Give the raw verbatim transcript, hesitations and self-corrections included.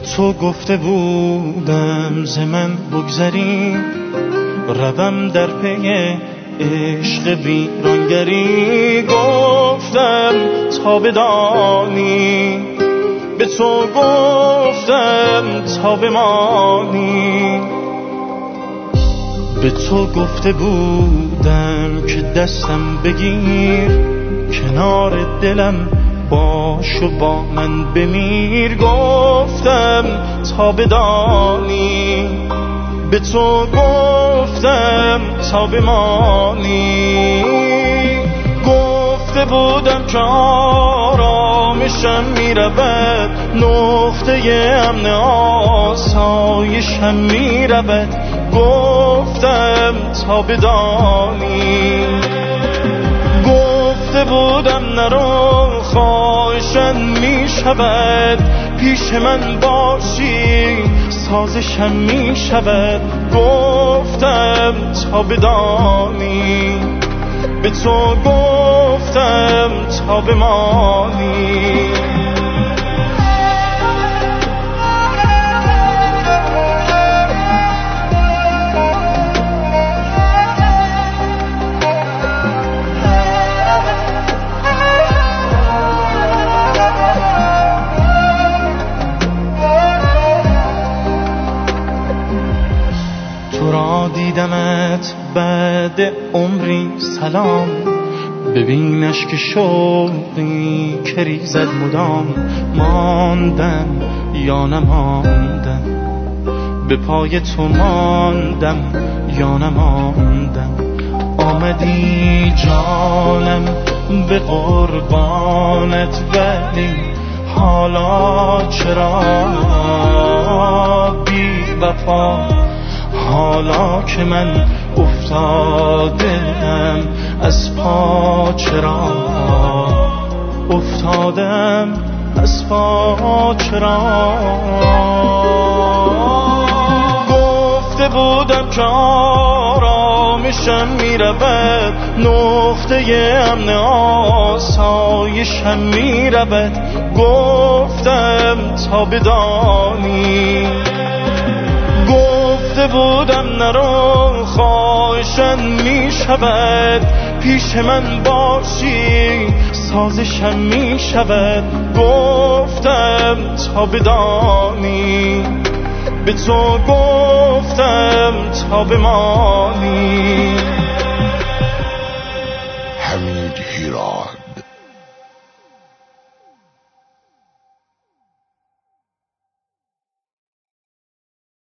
تو گفته بودم ز من بگذری، روم در پی عشق ویرانگری. گفتم تا بدانی، به تو گفتم تا بمانی. به تو گفته بودم که دستم بگیر، کنار دلم باش و با من بمیر. گفتم تا بدانی، به تو گفتم تا بمانی. گفته بودم که آرامشم میرود، نقطه امن آسایشم میرود. گفتم تا بدانی، گفته بودم نرو خواهشم میشود، پیش من باشی سازشم میشود. گفتم تا بدانی، به تو گفتم تا بمانی. تو را دیدمت بعد عمری سلام، ببینش که شوقی که ریزد مدام. ماندم یا نماندم، به پای تو ماندم یا نماندم. آمدی جانم به قربانت، ولی حالا چرا بی وفا؟ حالا که من افتادم از پا، چرا افتادم از پا چرا؟ گفته بودم که آرامشم میرود، نقطه امن آسایشم میرود. گفتم تا بدانی، گفته بودم نرو خواهشم میشود، پیش من باشی سازشم میشود. گفتم تا بدانی، به تو گفتم تا بمانی. حمید هیراد.